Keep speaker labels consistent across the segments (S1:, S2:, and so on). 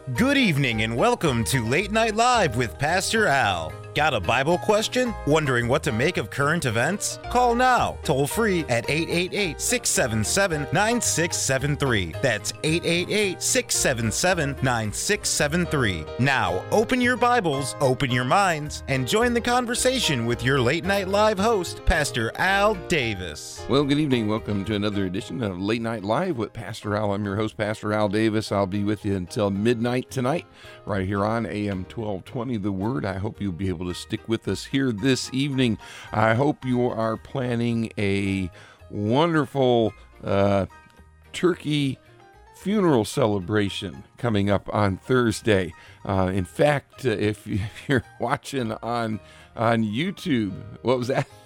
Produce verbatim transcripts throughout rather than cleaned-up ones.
S1: Good evening and welcome to Late Night Live with Pastor Al. Got a Bible question? Wondering what to make of current events? Call now, toll free at eight eight eight, six seven seven, nine six seven three. That's eight eight eight, six seven seven, nine six seven three. Now, open your Bibles, open your minds, and join the conversation with your Late Night Live host, Pastor Al Davis.
S2: Well, good evening. Welcome to another edition of Late Night Live with Pastor Al. I'm your host, Pastor Al Davis. I'll be with you until midnight tonight, right here on A M twelve twenty, The Word. I hope you'll be able to stick with us here this evening. I hope you are planning a wonderful uh, turkey funeral celebration coming up on Thursday. Uh, in fact, uh, if you're watching on on YouTube, what was that?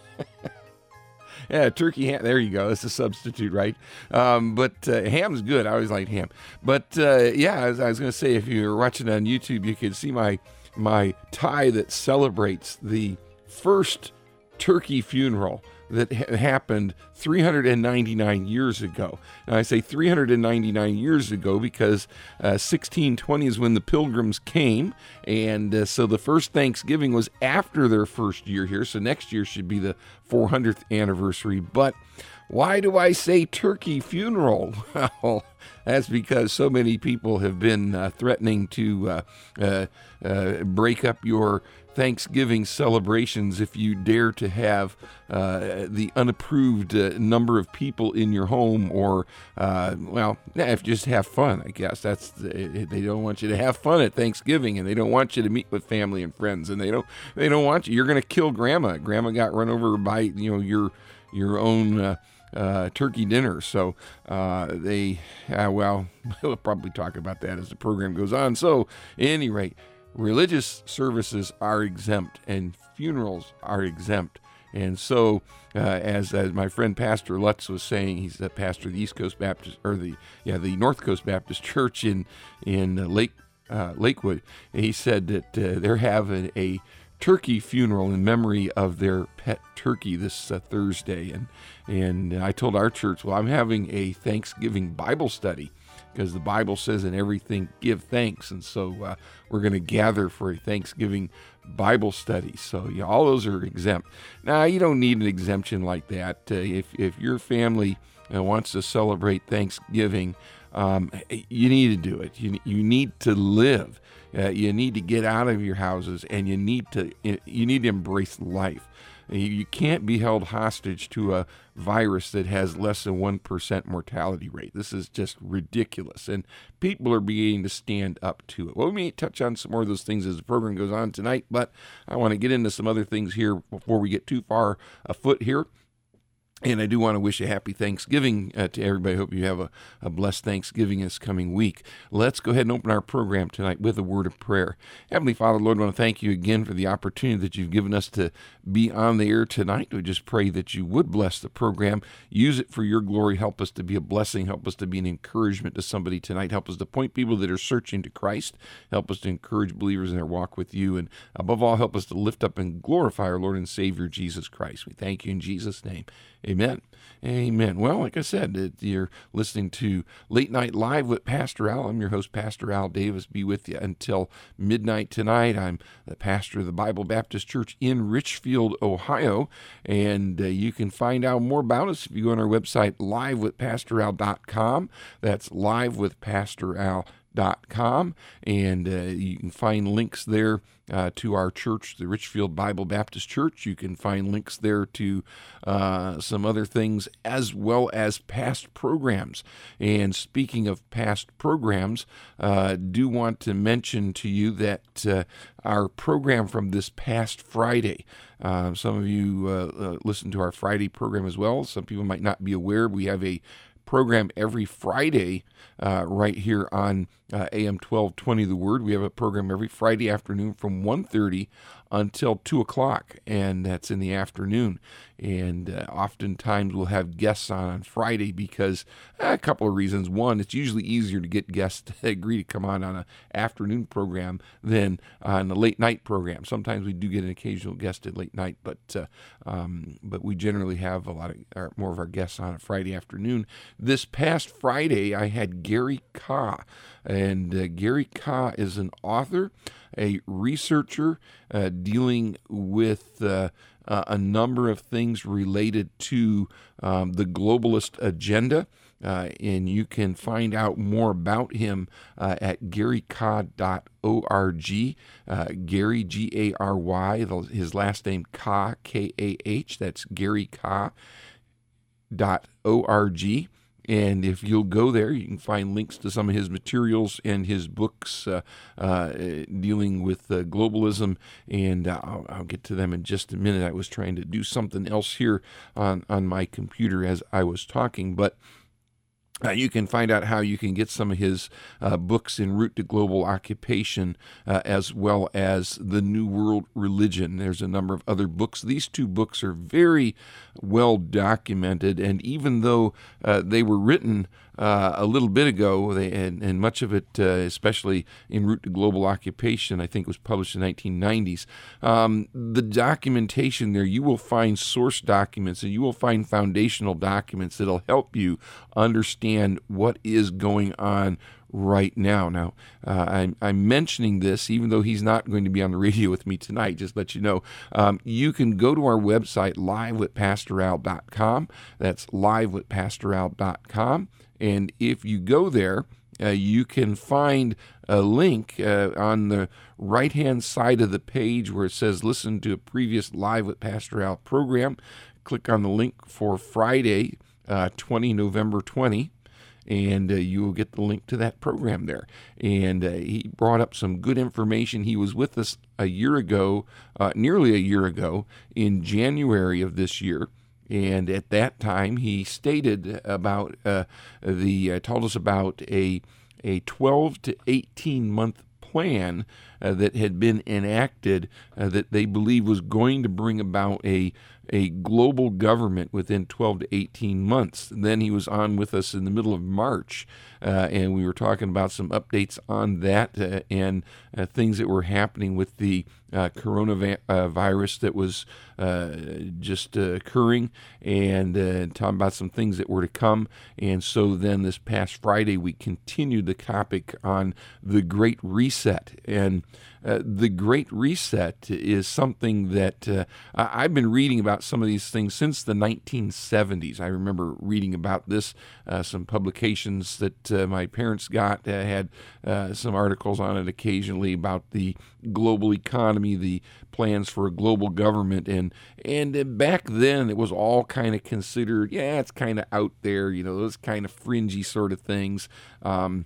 S2: Yeah, turkey ham. There you go. That's a substitute, right? Um, but uh, ham's good. I always liked ham. But uh, yeah, as I was going to say, if you're watching on YouTube, you can see my my tie that celebrates the first turkey funeral that ha- happened three hundred ninety-nine years ago. Now, I say three hundred ninety-nine years ago because uh, sixteen twenty is when the Pilgrims came, and uh, so the first Thanksgiving was after their first year here, so next year should be the four hundredth anniversary. But why do I say turkey funeral? Well, that's because so many people have been uh, threatening to uh, uh, uh, break up your Thanksgiving celebrations if you dare to have uh, the unapproved uh, number of people in your home, or uh, well, if just have fun. I guess that's they don't want you to have fun at Thanksgiving, and they don't want you to meet with family and friends, and they don't they don't want you. You're going to kill Grandma. Grandma got run over by you know your your own. Uh, Uh, turkey dinner. So uh, they, uh, well, we'll probably talk about that as the program goes on. So, at any rate, religious services are exempt and funerals are exempt. And so, uh, as, as my friend Pastor Lutz was saying, he's the pastor of the East Coast Baptist, or the yeah the North Coast Baptist Church in in uh, Lake uh, Lakewood. He said that uh, they're having a turkey funeral in memory of their pet turkey this uh, Thursday, and and I told our church, well, I'm having a Thanksgiving Bible study because the Bible says in everything give thanks, and so uh, we're going to gather for a Thanksgiving Bible study. So yeah, all those are exempt. Now you don't need an exemption like that. Uh, if if your family uh, wants to celebrate Thanksgiving, um, you need to do it. You you need to live. Uh, you need to get out of your houses, and you need to you need to embrace life. You can't be held hostage to a virus that has less than one percent mortality rate. This is just ridiculous, and people are beginning to stand up to it. Well, we may touch on some more of those things as the program goes on tonight, but I want to get into some other things here before we get too far afoot here. And I do want to wish a happy Thanksgiving uh, to everybody. I hope you have a, a blessed Thanksgiving this coming week. Let's go ahead and open our program tonight with a word of prayer. Heavenly Father, Lord, I want to thank you again for the opportunity that you've given us to be on the air tonight. We just pray that you would bless the program. Use it for your glory. Help us to be a blessing. Help us to be an encouragement to somebody tonight. Help us to point people that are searching to Christ. Help us to encourage believers in their walk with you. And above all, help us to lift up and glorify our Lord and Savior, Jesus Christ. We thank you in Jesus' name. Amen. Amen. Well, like I said, you're listening to Late Night Live with Pastor Al. I'm your host, Pastor Al Davis. Be with you until midnight tonight. I'm the pastor of the Bible Baptist Church in Richfield, Ohio, and uh, you can find out more about us if you go on our website, live with pastor al dot com. That's live with pastor al dot com, and uh, you can find links there uh, to our church, the Richfield Bible Baptist Church. You can find links there to uh, some other things as well as past programs. And speaking of past programs, uh, do want to mention to you that uh, our program from this past Friday, uh, some of you uh, uh, listen to our Friday program as well. Some people might not be aware. We have a program every Friday uh, right here on uh, A M twelve twenty The Word. We have a program every Friday afternoon from one thirty until two o'clock, and that's in the afternoon. And uh, oftentimes we'll have guests on on Friday because uh, a couple of reasons. One, it's usually easier to get guests to agree to come on on an afternoon program than on a late night program. Sometimes we do get an occasional guest at late night, but uh, um, but we generally have a lot of our, more of our guests on a Friday afternoon. This past Friday, I had Gary Kah, and uh, Gary Kah is an author, a researcher uh, dealing with uh, uh, a number of things related to um, the globalist agenda. Uh, and you can find out more about him uh, at gary kah dot org. Uh, Gary, G A R Y, his last name Kah, K A H. That's gary kah dot org. And if you'll go there, you can find links to some of his materials and his books uh, uh, dealing with uh, globalism. And uh, I'll, I'll get to them in just a minute. I was trying to do something else here on, on my computer as I was talking. But Uh, you can find out how you can get some of his uh, books en route to global occupation, uh, as well as The New World Religion. There's a number of other books. These two books are very well documented, and even though uh, they were written uh, a little bit ago, they, and, and much of it, uh, especially En Route to Global Occupation, I think was published in the nineteen nineties, um, the documentation there, you will find source documents and you will find foundational documents that'll help you understand what is going on right now. Now, uh, I'm, I'm mentioning this, even though he's not going to be on the radio with me tonight, just to let you know. Um, you can go to our website, live with pastor al dot com. That's live with pastor al dot com. And if you go there, uh, you can find a link uh, on the right-hand side of the page where it says listen to a previous Live with Pastor Al program. Click on the link for Friday, uh, twentieth November twentieth. And uh, you will get the link to that program there. And uh, he brought up some good information. He was with us a year ago, uh, nearly a year ago, in January of this year. And at that time, he stated about uh, the uh, told us about a a twelve to eighteen month plan uh, that had been enacted uh, that they believe was going to bring about a a global government within twelve to eighteen months. And then he was on with us in the middle of March, uh, and we were talking about some updates on that uh, and uh, things that were happening with the uh, coronavirus that was uh, just uh, occurring, and uh, talking about some things that were to come. And so then this past Friday, we continued the topic on the Great Reset. And Uh, the Great Reset is something that uh, I've been reading about some of these things since the nineteen seventies. I remember reading about this, uh, some publications that uh, my parents got uh, had uh, some articles on it occasionally about the global economy, the plans for a global government. And, and uh, back then it was all kind of considered, yeah, it's kind of out there, you know, those kind of fringy sort of things. Um,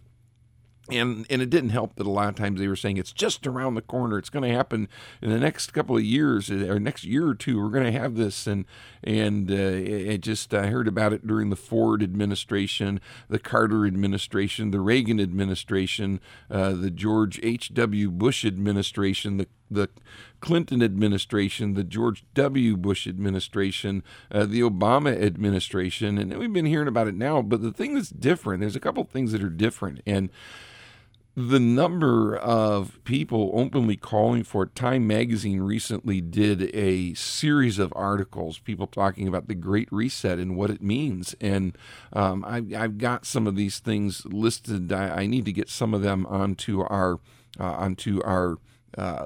S2: And and it didn't help that a lot of times they were saying it's just around the corner. It's going to happen in the next couple of years or next year or two. We're going to have this. And and uh, it just I heard about it during the Ford administration, the Carter administration, the Reagan administration, uh, the George H W Bush administration, the the Clinton administration, the George W. Bush administration, uh, the Obama administration. And we've been hearing about it now. But the thing that's different, there's a couple things that are different. And the number of people openly calling for it. Time Magazine recently did a series of articles, people talking about the Great Reset and what it means. And um, I've, I've got some of these things listed. I, I need to get some of them onto our uh, onto our uh,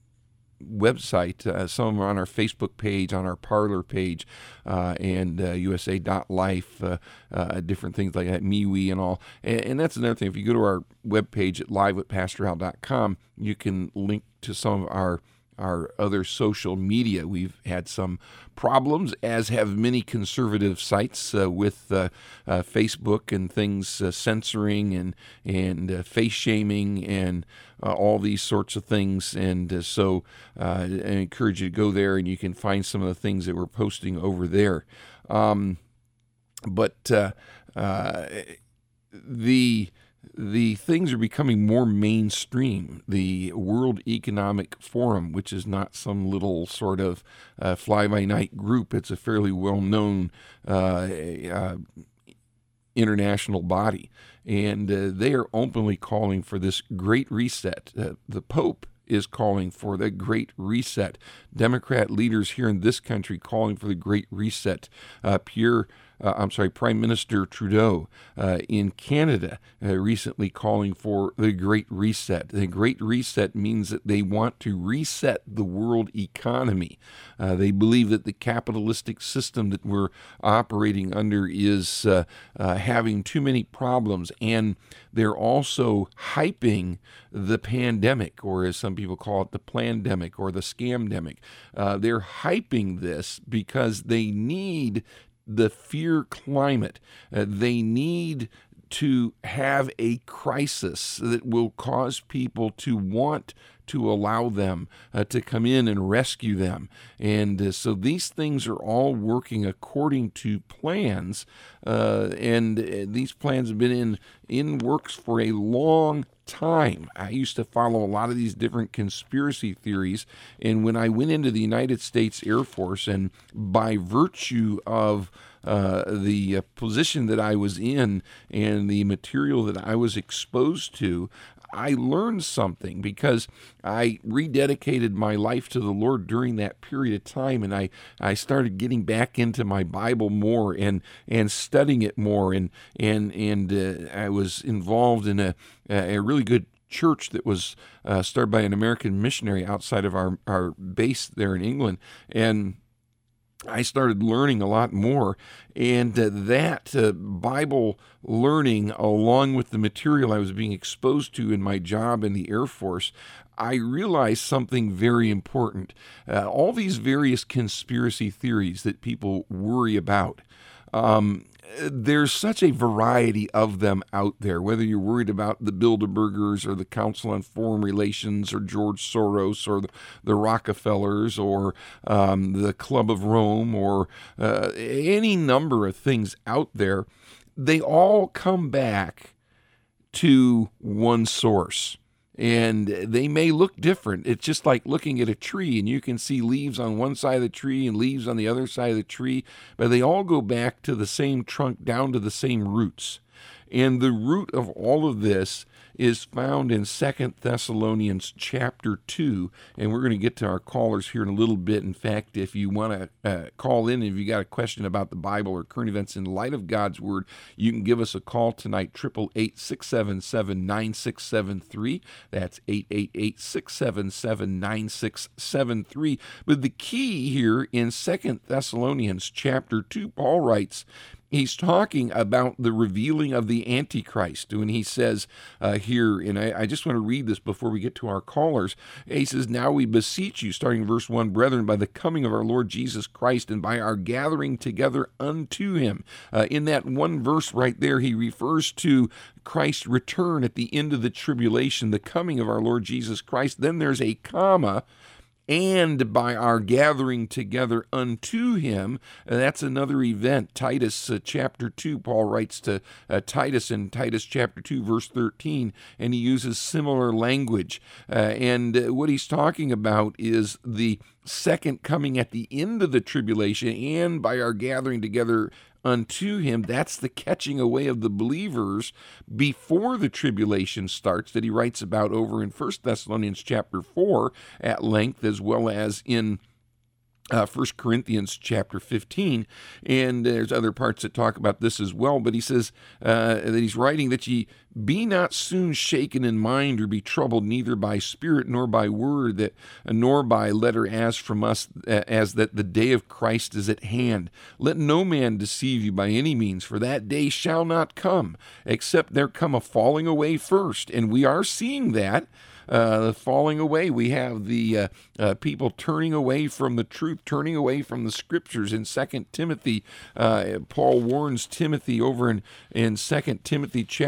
S2: website. Uh, some of them are on our Facebook page, on our Parler page, uh, and uh, U S A dot life, uh, uh, different things like that, MeWe and all. And, and that's another thing. If you go to our webpage at live with pastor al dot com, you can link to some of our our other social media. We've had some problems, as have many conservative sites, uh, with uh, uh, Facebook and things uh, censoring and and uh, face shaming and uh, all these sorts of things. And uh, so uh, I encourage you to go there, and you can find some of the things that we're posting over there. Um, but uh, uh, the the things are becoming more mainstream. The World Economic Forum, which is not some little sort of uh, fly-by-night group, it's a fairly well-known uh, uh, international body, and uh, they are openly calling for this great reset. Uh, the Pope is calling for the Great Reset. Democrat leaders here in this country calling for the Great Reset. Uh, Pierre, uh, I'm sorry, Prime Minister Trudeau uh, in Canada uh, recently calling for the Great Reset. The Great Reset means that they want to reset the world economy. Uh, they believe that the capitalistic system that we're operating under is uh, uh, having too many problems, and they're also hyping the pandemic, or as some people call it, the plandemic or the scamdemic. Uh, they're hyping this because they need the fear climate. Uh, they need to have a crisis that will cause people to want to allow them uh, to come in and rescue them. And uh, so these things are all working according to plans, uh, and uh, these plans have been in, in works for a long time. I used to follow a lot of these different conspiracy theories, and when I went into the United States Air Force, and by virtue of Uh, the uh, position that I was in and the material that I was exposed to, I learned something because I rededicated my life to the Lord during that period of time, and I, I started getting back into my Bible more and and studying it more, and and and uh, I was involved in a a really good church that was uh, started by an American missionary outside of our, our base there in England, and I started learning a lot more, and uh, that uh, Bible learning, along with the material I was being exposed to in my job in the Air Force, I realized something very important. Uh, all these various conspiracy theories that people worry about, um, there's such a variety of them out there, whether you're worried about the Bilderbergers or the Council on Foreign Relations or George Soros or the, the Rockefellers or um, the Club of Rome or uh, any number of things out there. They all come back to one source. And they may look different. It's just like looking at a tree, and you can see leaves on one side of the tree and leaves on the other side of the tree, but they all go back to the same trunk, down to the same roots. And the root of all of this is found in Second Thessalonians chapter two, and we're going to get to our callers here in a little bit. In fact, if you want to uh, call in, if you got a question about the Bible or current events in light of God's Word, you can give us a call tonight, eight eight eight, six seven seven, nine six seven three. That's eight eight eight, six seven seven, nine six seven three. But the key here in Second Thessalonians chapter two, Paul writes, he's talking about the revealing of the Antichrist. When he says uh, here, and I, I just want to read this before we get to our callers. He says, "Now we beseech you," starting in verse one, "brethren, by the coming of our Lord Jesus Christ and by our gathering together unto him." Uh, in that one verse right there, he refers to Christ's return at the end of the tribulation, the coming of our Lord Jesus Christ. Then there's a comma, "and by our gathering together unto him." And that's another event. Titus uh, chapter two, Paul writes to uh, Titus in Titus chapter two, verse thirteen, and he uses similar language. Uh, and uh, what he's talking about is the second coming at the end of the tribulation, and by our gathering together unto him. That's the catching away of the believers before the tribulation starts, that he writes about over in First Thessalonians chapter four at length, as well as in Uh, First Corinthians chapter fifteen, and there's other parts that talk about this as well, but he says uh, that he's writing that ye be not soon shaken in mind or be troubled, neither by spirit nor by word, that nor by letter as from us, as that the day of Christ is at hand. Let no man deceive you by any means, for that day shall not come, except there come a falling away first, and we are seeing that. Uh, falling away. We have the uh, uh, people turning away from the truth, turning away from the scriptures. In Second Timothy, uh, Paul warns Timothy over in, in Second Timothy chapter four,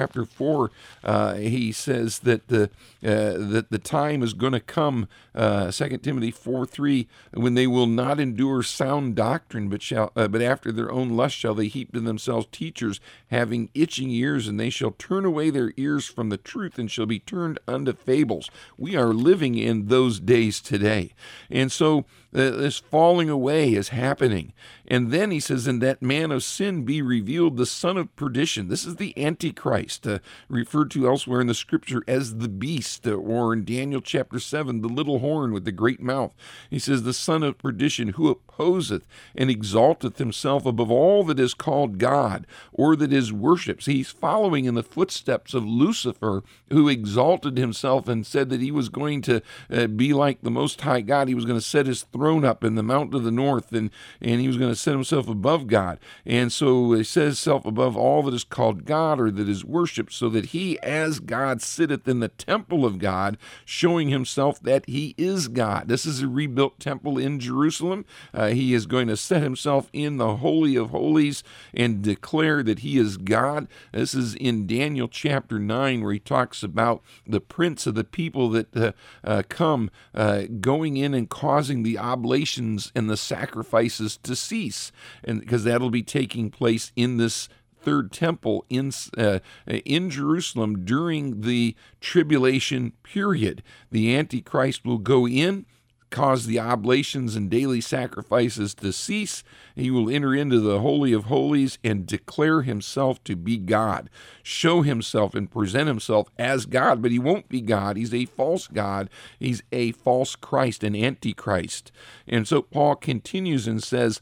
S2: four, uh, he says that the uh, that the time is going to come, uh, Second Timothy four three, when they will not endure sound doctrine, but shall uh, but after their own lust shall they heap to themselves teachers, having itching ears, and they shall turn away their ears from the truth, and shall be turned unto fables. We are living in those days today. And so uh, this falling away is happening. And then he says, "And that man of sin be revealed, the son of perdition." This is the Antichrist, uh, referred to elsewhere in the scripture as the beast, uh, or in Daniel chapter seven, the little horn with the great mouth. He says, "The son of perdition, who opposeth and exalteth himself above all that is called God, or that is worshipped." So he's following in the footsteps of Lucifer, who exalted himself and said that he was going to uh, be like the Most High God. He was going to set his throne up in the mountain of the north, and, and he was going to set himself above God. And so he says self above all that is called God, or that is worshipped, so that he as God sitteth in the temple of God, showing himself that he is God. This is a rebuilt temple in Jerusalem. Uh, he is going to set himself in the Holy of Holies and declare that he is God. This is in Daniel chapter nine, where he talks about the prince of the people that uh, uh, come uh, going in and causing the oblations and the sacrifices to cease, and because that'll be taking place in this third temple in uh, in Jerusalem during the tribulation period. The Antichrist will go in, cause the oblations and daily sacrifices to cease. He will enter into the Holy of Holies and declare himself to be God, show himself and present himself as God, but he won't be God. He's a false God. He's a false Christ, an Antichrist. And so Paul continues and says,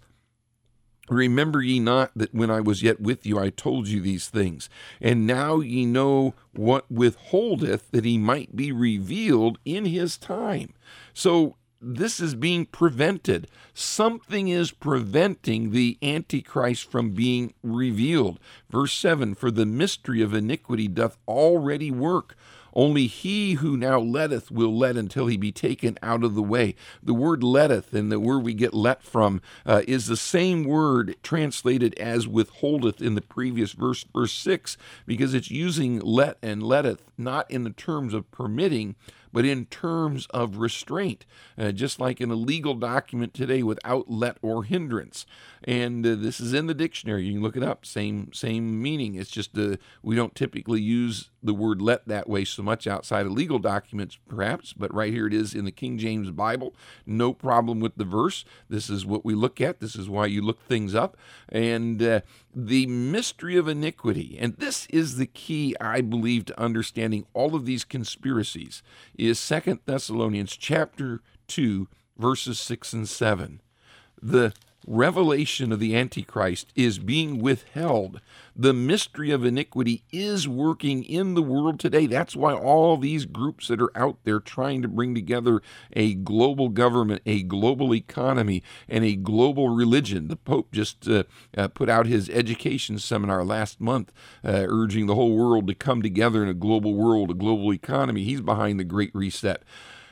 S2: "Remember ye not that when I was yet with you I told you these things? And now ye know what withholdeth, that he might be revealed in his time." So this is being prevented. Something is preventing the Antichrist from being revealed. Verse seven, "For the mystery of iniquity doth already work. Only he who now letteth will let until he be taken out of the way." The word letteth, and the word we get let from, uh, is the same word translated as withholdeth in the previous verse, verse six, because it's using let and letteth not in the terms of permitting, but in terms of restraint, uh, just like in a legal document today, without let or hindrance. And uh, this is in the dictionary. You can look it up. Same same meaning. It's just uh, we don't typically use the word let that way so much outside of legal documents, perhaps, but right here it is in the King James Bible. No problem with the verse. This is what we look at. This is why you look things up. And uh, the mystery of iniquity, and this is the key, I believe, to understanding all of these conspiracies, is Second Thessalonians chapter two, verses six and seven. The revelation of the Antichrist is being withheld. The mystery of iniquity is working in the world today. That's why all these groups that are out there trying to bring together a global government, a global economy, and a global religion. The Pope just uh, uh, put out his education seminar last month, uh, urging the whole world to come together in a global world, a global economy. He's behind the Great Reset.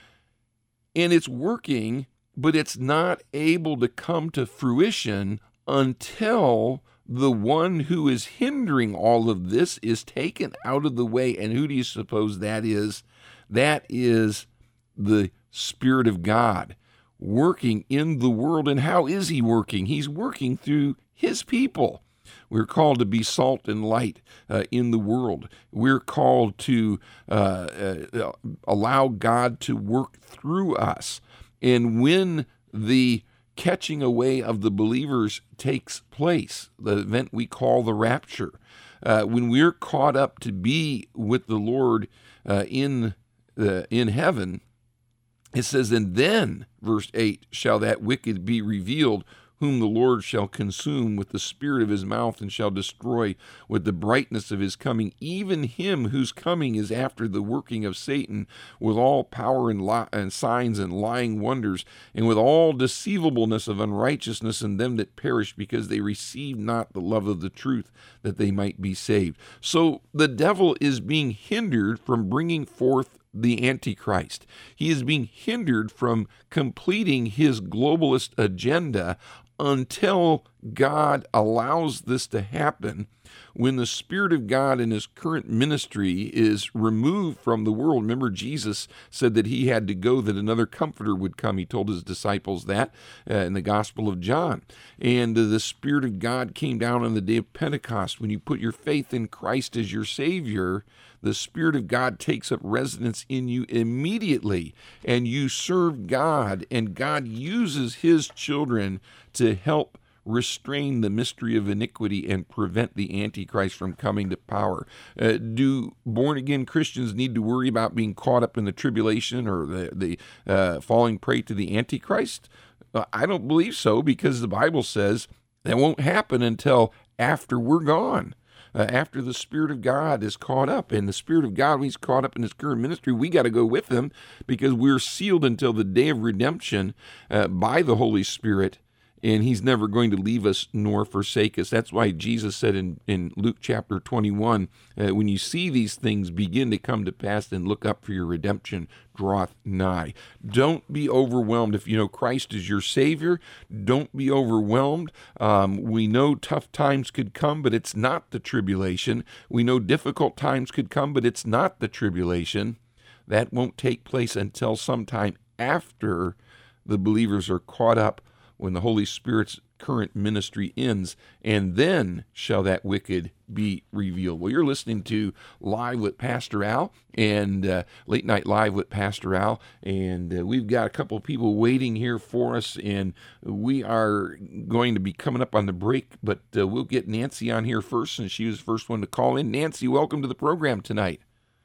S2: And it's working, but it's not able to come to fruition until the one who is hindering all of this is taken out of the way. And who do you suppose that is? That is the Spirit of God working in the world. And how is he working? He's working through his people. We're called to be salt and light uh, in the world. We're called to uh, uh, allow God to work through us. And when the catching away of the believers takes place, the event we call the rapture, uh, when we're caught up to be with the Lord uh, in uh, in heaven, it says, "And then," verse eight, "shall that wicked be revealed, whom the Lord shall consume with the spirit of his mouth, and shall destroy with the brightness of his coming, even him whose coming is after the working of Satan, with all power and, li- and signs and lying wonders, and with all deceivableness of unrighteousness in them that perish, because they receive not the love of the truth, that they might be saved." So the devil is being hindered from bringing forth the Antichrist. He is being hindered from completing his globalist agenda until God allows this to happen, when the Spirit of God in his current ministry is removed from the world. Remember, Jesus said that he had to go, that another comforter would come. He told his disciples that uh, in the Gospel of John. And uh, the Spirit of God came down on the day of Pentecost. When you put your faith in Christ as your Savior, the Spirit of God takes up residence in you immediately, and you serve God, and God uses his children to help restrain the mystery of iniquity and prevent the Antichrist from coming to power. Uh, do born-again Christians need to worry about being caught up in the tribulation or the, the uh, falling prey to the Antichrist? Uh, I don't believe so, because the Bible says that won't happen until after we're gone. Uh, after the Spirit of God is caught up. And the Spirit of God, when he's caught up in his current ministry, we got to go with him, because we're sealed until the day of redemption uh, by the Holy Spirit, and he's never going to leave us nor forsake us. That's why Jesus said in, in Luke chapter twenty-one, uh, when you see these things begin to come to pass, then look up, for your redemption draweth nigh. Don't be overwhelmed. If you know Christ is your Savior, don't be overwhelmed. Um, we know tough times could come, but it's not the tribulation. We know difficult times could come, but it's not the tribulation. That won't take place until sometime after the believers are caught up, when the Holy Spirit's current ministry ends, and then shall that wicked be revealed. Well, you're listening to Live with Pastor Al, and uh, Late Night Live with Pastor Al, and uh, we've got a couple of people waiting here for us, and we are going to be coming up on the break, but uh, we'll get Nancy on here first, since she was the first one to call in. Nancy, welcome to the program tonight.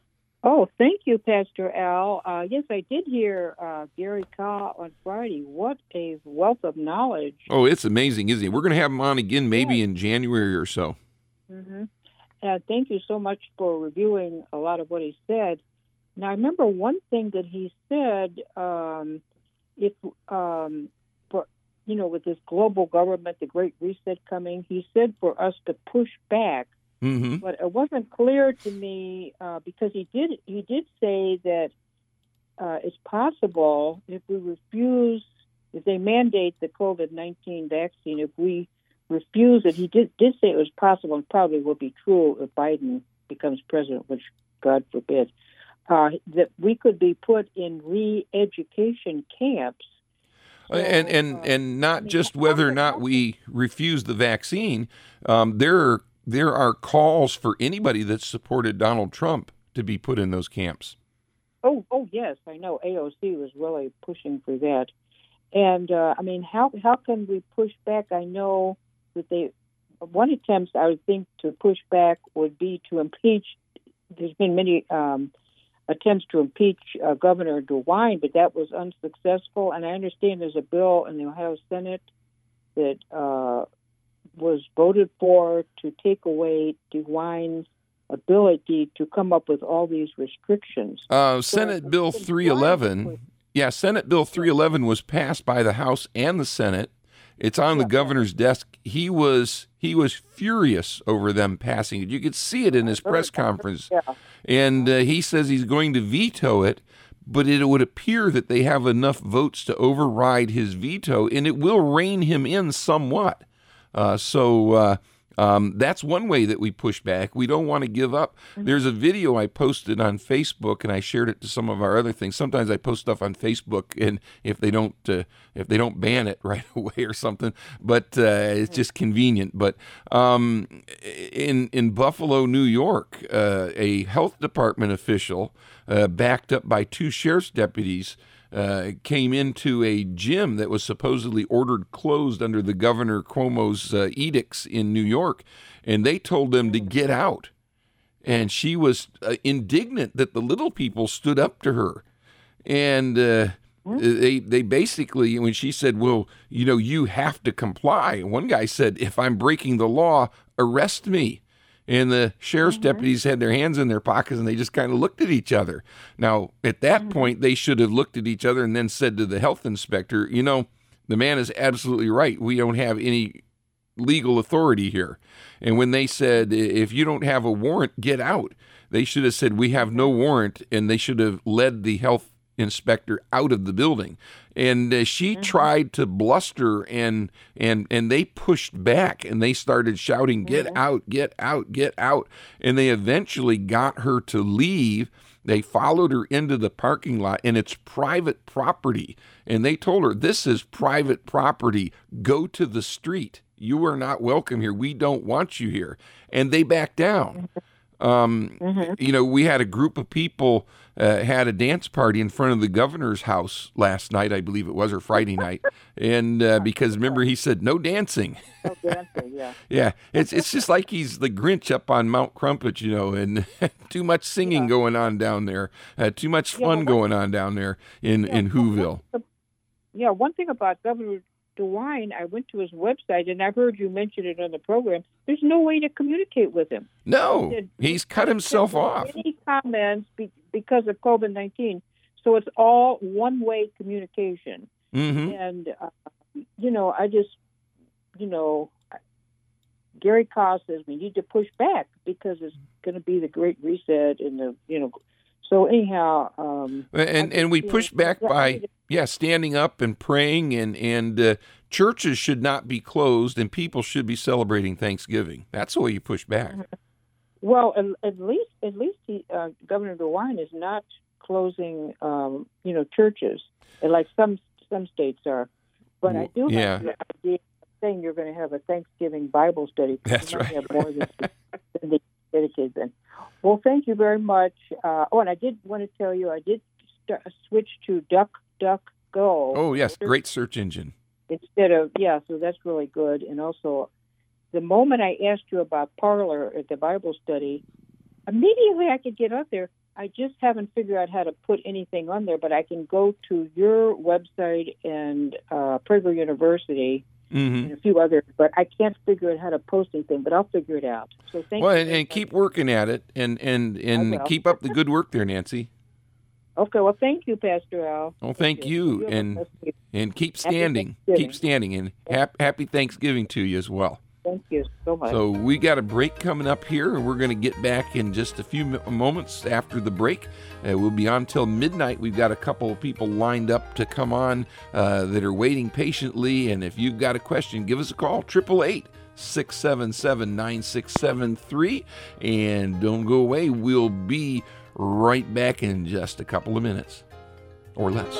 S3: Oh, thank you, Pastor Al. Uh, yes, I did hear uh, Gary Carr on Friday. What a wealth of knowledge.
S2: Oh, it's amazing, isn't it? We're going to have him on again maybe yes. in January or so.
S3: Mm-hmm. Uh, thank you so much for reviewing a lot of what he said. Now, I remember one thing that he said, um, if, um, for, you know, with this global government, the Great Reset coming, he said for us to push back.
S2: Mm-hmm.
S3: But it wasn't clear to me uh, because he did he did say that uh, it's possible if we refuse, if they mandate the COVID nineteen vaccine, if we refuse it, he did, did say it was possible and probably will be true if Biden becomes president, which God forbid, uh, that we could be put in re-education camps.
S2: So, and and, uh, and not I mean, just whether or not we refuse the vaccine, um, there are There are calls for anybody that supported Donald Trump to be put in those camps.
S3: Oh, oh yes, I know. A O C was really pushing for that. And, uh, I mean, how how can we push back? I know that they, one attempt I would think to push back would be to impeach. There's been many um, attempts to impeach uh, Governor DeWine, but that was unsuccessful. And I understand there's a bill in the Ohio Senate that uh, was voted for to take away DeWine's ability to come up with all these restrictions.
S2: Uh, Senate so, Bill three eleven, yeah, Senate Bill three eleven was passed by the House and the Senate. It's on yeah. the governor's desk. He was he was furious over them passing it. You could see it in his press conference.
S3: Yeah.
S2: And uh, he says he's going to veto it, but it would appear that they have enough votes to override his veto, and it will rein him in somewhat. Uh, so uh, um, that's one way that we push back. We don't want to give up. Mm-hmm. There's a video I posted on Facebook, and I shared it to some of our other things. Sometimes I post stuff on Facebook, and if they don't uh, if they don't ban it right away or something, but uh, it's just convenient. But um, in in Buffalo, New York, uh, a health department official, uh, backed up by two sheriff's deputies, Uh, came into a gym that was supposedly ordered closed under the Governor Cuomo's uh, edicts in New York, and they told them to get out. And she was uh, indignant that the little people stood up to her. And uh, they they basically, when she said, well, you know, you have to comply. One guy said, if I'm breaking the law, arrest me. And the sheriff's mm-hmm. deputies had their hands in their pockets, and they just kind of looked at each other. Now, at that mm-hmm. point, they should have looked at each other and then said to the health inspector, you know, the man is absolutely right. We don't have any legal authority here. And when they said, if you don't have a warrant, get out, they should have said, we have no warrant, and they should have led the health inspector out of the building. And uh, she mm-hmm. tried to bluster, and and and they pushed back, and they started shouting, "Get mm-hmm. out, get out, get out." And they eventually got her to leave. They followed her into the parking lot, and it's private property. And they told her, "This is private property. Go to the street. You are not welcome here. We don't want you here." And they backed down. Um, mm-hmm. You know, we had a group of people uh, had a dance party in front of the governor's house last night, I believe it was, or Friday night. And uh, because remember, he said no dancing.
S3: No dancing, yeah.
S2: Yeah, it's it's just like he's the Grinch up on Mount Crumpet, you know, and too much singing yeah. going on down there, uh, too much fun yeah, going on down there in yeah, in Whoville.
S3: Yeah, one thing about Governor DeWine, I went to his website, and I've heard you mention it on the program. There's no way to communicate with him.
S2: No,
S3: he said,
S2: he's cut himself off.
S3: Any comments be, because of COVID nineteen, so it's all one-way communication.
S2: Mm-hmm.
S3: And uh, you know, I just, you know, Gary Carr says we need to push back because it's going to be the Great Reset, and the you know. So anyhow, um,
S2: and and we push back by yeah standing up and praying, and and uh, churches should not be closed, and people should be celebrating Thanksgiving. That's the way you push back.
S3: Well, at, at least at least he, uh, Governor DeWine is not closing, um, you know, churches like some some states are. But I do have
S2: yeah.
S3: the idea of saying you're going to have a Thanksgiving Bible study.
S2: That's
S3: you
S2: right.
S3: might have more than, than the dedicated then. Well, thank you very much. Uh, oh, and I did want to tell you, I did st- switch to DuckDuckGo.
S2: Oh, yes, great search engine.
S3: Instead of, yeah, so that's really good. And also, the moment I asked you about Parler at the Bible study, immediately I could get up there. I just haven't figured out how to put anything on there, but I can go to your website and uh, Prager University. Mm-hmm. And a few others, but I can't figure out how to post anything, but I'll figure it out. So thank
S2: well,
S3: you.
S2: And, and keep working at it, and, and, and keep up the good work there, Nancy.
S3: Okay, well, thank you, Pastor Al.
S2: Well, thank, thank you, you. and and keep standing, keep standing, and hap, happy Thanksgiving to you as well.
S3: Thank you so much.
S2: So we got a break coming up here, and we're going to get back in just a few moments after the break. Uh, we'll be on till midnight. We've got a couple of people lined up to come on uh, that are waiting patiently. And if you've got a question, give us a call, eight eight eight, six seven seven, nine six seven three. And don't go away. We'll be right back in just a couple of minutes or less.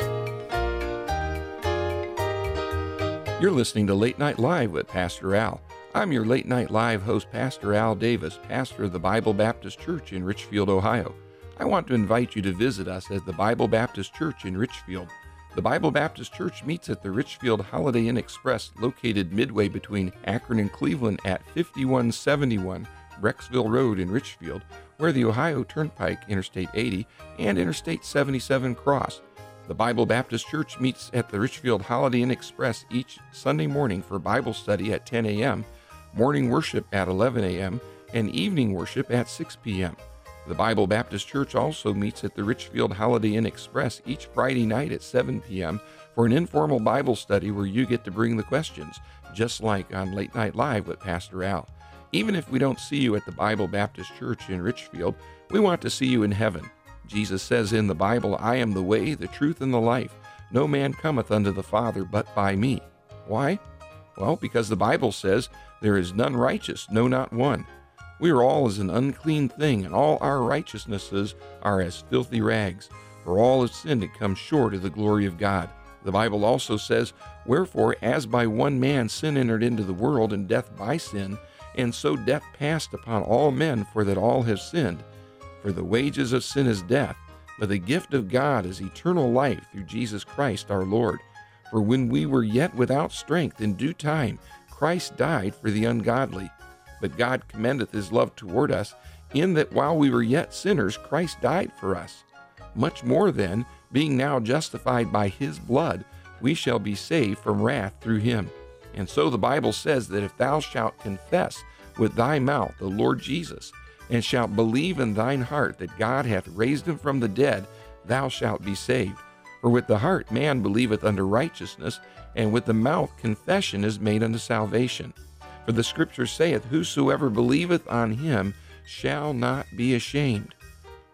S2: You're listening to Late Night Live with Pastor Al. I'm your Late Night Live host, Pastor Al Davis, pastor of the Bible Baptist Church in Richfield, Ohio. I want to invite you to visit us at the Bible Baptist Church in Richfield. The Bible Baptist Church meets at the Richfield Holiday Inn Express, located midway between Akron and Cleveland at fifty-one seventy-one Brecksville Road in Richfield, where the Ohio Turnpike, Interstate eighty, and Interstate seventy-seven cross. The Bible Baptist Church meets at the Richfield Holiday Inn Express each Sunday morning for Bible study at ten a.m., morning worship at eleven a.m., and evening worship at six p.m. The Bible Baptist Church also meets at the Richfield Holiday Inn Express each Friday night at seven p.m. for an informal Bible study where you get to bring the questions, just like on Late Night Live with Pastor Al. Even if we don't see you at the Bible Baptist Church in Richfield, we want to see you in heaven. Jesus says in the Bible, "I am the way, the truth, and the life. No man cometh unto the Father but by me." Why? Well, because the Bible says, "There is none righteous, no, not one." We are all as an unclean thing, and all our righteousnesses are as filthy rags. For all have sinned and come short of the glory of God. The Bible also says, "Wherefore, as by one man sin entered into the world, and death by sin, and so death passed upon all men, for that all have sinned. For the wages of sin is death, but the gift of God is eternal life through Jesus Christ our Lord. For when we were yet without strength, in due time Christ died for the ungodly. But God commendeth his love toward us, in that while we were yet sinners, Christ died for us. Much more then, being now justified by his blood, we shall be saved from wrath through him. And so the Bible says that if thou shalt confess with thy mouth the Lord Jesus, and shalt believe in thine heart that God hath raised him from the dead, thou shalt be saved. For with the heart man believeth unto righteousness, and with the mouth confession is made unto salvation. For the Scripture saith, Whosoever believeth on him shall not be ashamed.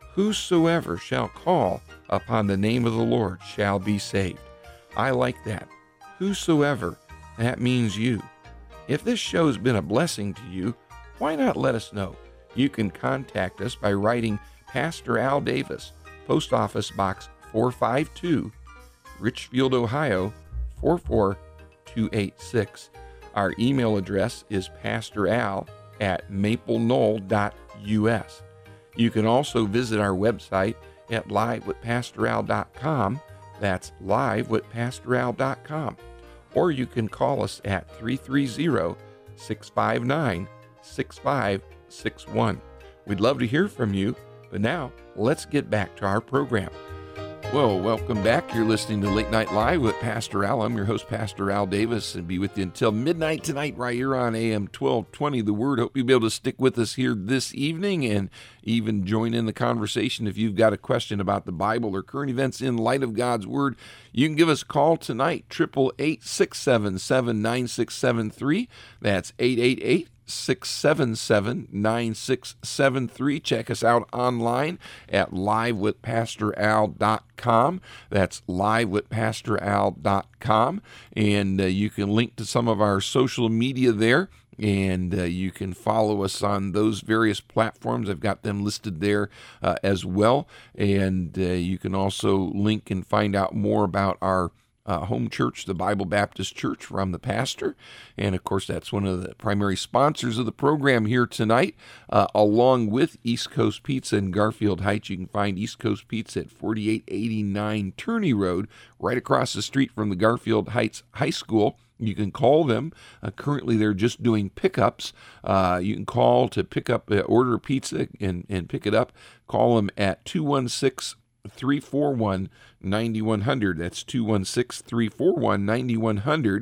S2: whosoever shall call upon the name of the Lord shall be saved. I like that. Whosoever, that means you. If this show has been a blessing to you, why not let us know? You can contact us by writing Pastor Al Davis, Post Office Box four five two, Richfield, Ohio four four two eight six. Our email address is pastoral at maple knoll dot u s. You can also visit our website at live with pastor al dot com. That's live with pastor al dot com. Or you can call us at three three zero, six five nine, six five six one. We'd love to hear from you, but now let's get back to our program. Well, welcome back. You're listening to Late Night Live with Pastor Al. I'm your host, Pastor Al Davis, and be with you until midnight tonight right here on A M twelve twenty The Word. Hope you'll be able to stick with us here this evening and even join in the conversation. If you've got a question about the Bible or current events in light of God's Word, you can give us a call tonight, eight eight eight, six seven seven, nine six seven three. That's eight eight eight, six seven seven, nine six seven three. Check us out online at live with pastor al dot com. That's live with pastor al dot com. And uh, you can link to some of our social media there. And uh, you can follow us on those various platforms. I've got them listed there uh, as well. And uh, you can also link and find out more about our Uh, home church, the Bible Baptist Church, from the pastor. And of course, that's one of the primary sponsors of the program here tonight, uh, along with East Coast Pizza in Garfield Heights. You can find East Coast Pizza at forty-eight eighty-nine Turney Road, right across the street from the Garfield Heights High School. You can call them. Uh, currently, they're just doing pickups. Uh, you can call to pick up, uh, order a pizza and, and pick it up. Call them at two one six, three four one, nine one zero zero. That's two one six, three four one, nine one zero zero.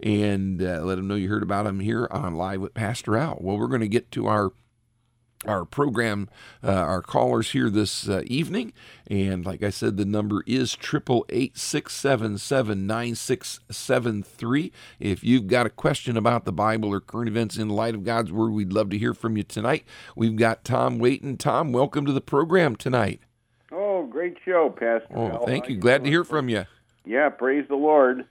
S2: And uh, let them know you heard about them here on Live with Pastor Al. Well, we're going to get to our our program, uh, our callers here this uh, evening. And like I said, the number is eight eight eight, six seven seven, nine six seven three. If you've got a question about the Bible or current events in light of God's Word, we'd love to hear from you tonight. We've got Tom waiting. Tom, welcome to the program tonight.
S4: Oh, great show, Pastor.
S2: Oh,
S4: Al.
S2: thank
S4: How
S2: you.
S4: you
S2: Glad to
S4: doing?
S2: hear from you.
S4: Yeah, praise the Lord.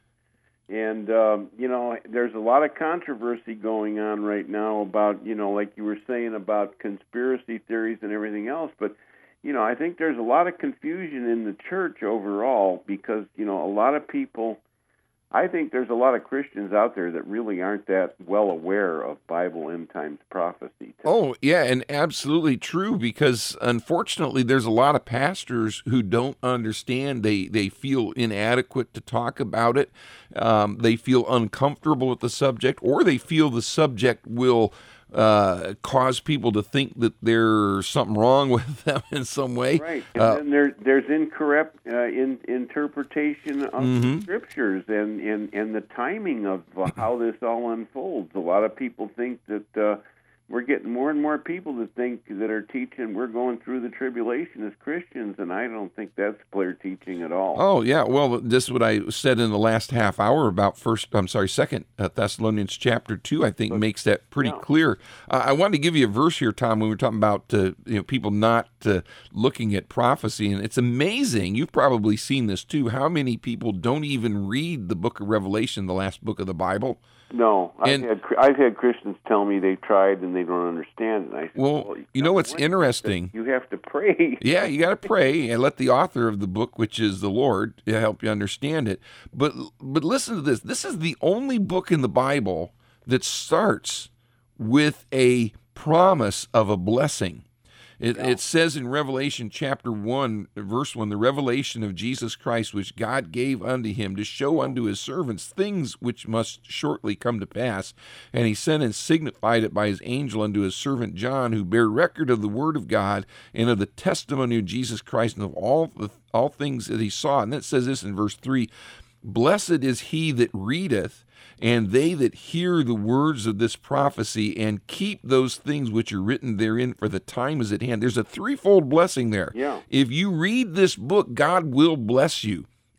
S4: And, um, you know, there's a lot of controversy going on right now about, you know, like you were saying about conspiracy theories and everything else. But, you know, I think there's a lot of confusion in the church overall because, you know, a lot of people, I think there's a lot of Christians out there that really aren't that well aware of Bible end times prophecy.
S2: Oh, yeah, and absolutely true, because unfortunately there's a lot of pastors who don't understand. They they feel inadequate to talk about it. Um, they feel uncomfortable with the subject, or they feel the subject will uh, cause people to think that there's something wrong with them in some way.
S4: Right, and
S2: uh,
S4: then there, there's incorrect uh, in, interpretation of
S2: mm-hmm.
S4: the scriptures and, and, and the timing of uh, how this all unfolds. A lot of people think that uh, we're getting more and more people that think that are teaching we're going through the tribulation as Christians, and I don't think that's clear teaching at all.
S2: Oh yeah, well, this is what I said in the last half hour about first. I'm sorry, Second uh, Thessalonians chapter two. I think makes that pretty
S4: yeah. clear.
S2: Uh, I wanted to give you a verse here, Tom, when we were talking about uh, you know people not uh, looking at prophecy, and it's amazing. You've probably seen this too. How many people don't even read the Book of Revelation, the last book of the Bible?
S4: No, I've
S2: And-
S4: had I've had Christians tell me they've tried and they don't understand it. And I said,
S2: Well,
S4: well
S2: you know what's
S4: when-
S2: interesting?
S4: You have to pray.
S2: Yeah, you got to pray and let the author of the book, which is the Lord, help you understand it. But but listen to this. This is the only book in the Bible that starts with a promise of a blessing. It,
S4: Yeah.
S2: it says in Revelation chapter one, verse one, the revelation of Jesus Christ, which God gave unto him to show unto his servants things which must shortly come to pass. And he sent and signified it by his angel unto his servant John, who bare record of the word of God and of the testimony of Jesus Christ and of all the, all things that he saw. And then it says this in verse three, blessed is he that readeth, and they that hear the words of this prophecy and keep those things which are written therein, for the time is at hand. There's a threefold blessing there.
S4: Yeah.
S2: If you read this book, God will bless you.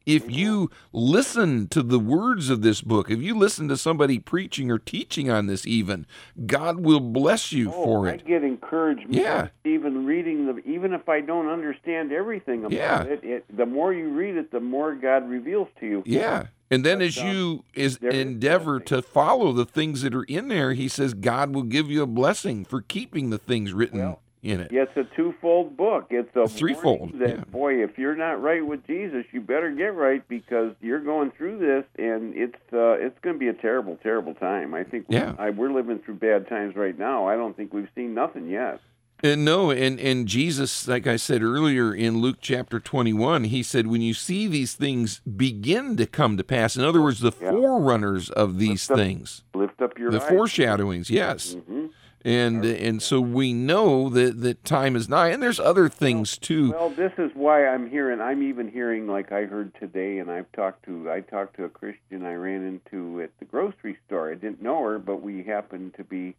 S2: if you listen to the words of this book, if you listen to somebody preaching or teaching on this even, God will bless you
S4: oh,
S2: for it.
S4: I get encouragement
S2: Yeah.
S4: even reading the, even if I don't understand everything about
S2: Yeah.
S4: it, it, the more you read it, the more God reveals to you.
S2: Yeah. And then
S4: But,
S2: as
S4: um,
S2: you is
S4: there is
S2: endeavor
S4: blessing.
S2: to follow the things that are in there, he says God will give you a blessing for keeping the things written
S4: Well,
S2: in it.
S4: Yeah, it's a twofold book. It's a,
S2: A threefold,
S4: warning that,
S2: yeah.
S4: boy, if you're not right with Jesus, you better get right because you're going through this, and it's uh, it's going to be a terrible, terrible time. I think
S2: Yeah.
S4: I, we're living through bad times right now. I don't think we've seen nothing yet.
S2: And no, and, and Jesus, like I said earlier in Luke chapter twenty-one, he said, when you see these things begin to come to pass, in other words, the
S4: Yeah.
S2: forerunners of these
S4: Lift up-
S2: things,
S4: Lift up your
S2: the
S4: eyes.
S2: foreshadowings, yes.
S4: hmm
S2: And and so we know that, that time is nigh. And there's other things too.
S4: Well, this is why I'm hearing. I'm even hearing, like I heard today, and I've talked to. I talked to a Christian I ran into at the grocery store. I didn't know her, but we happened to be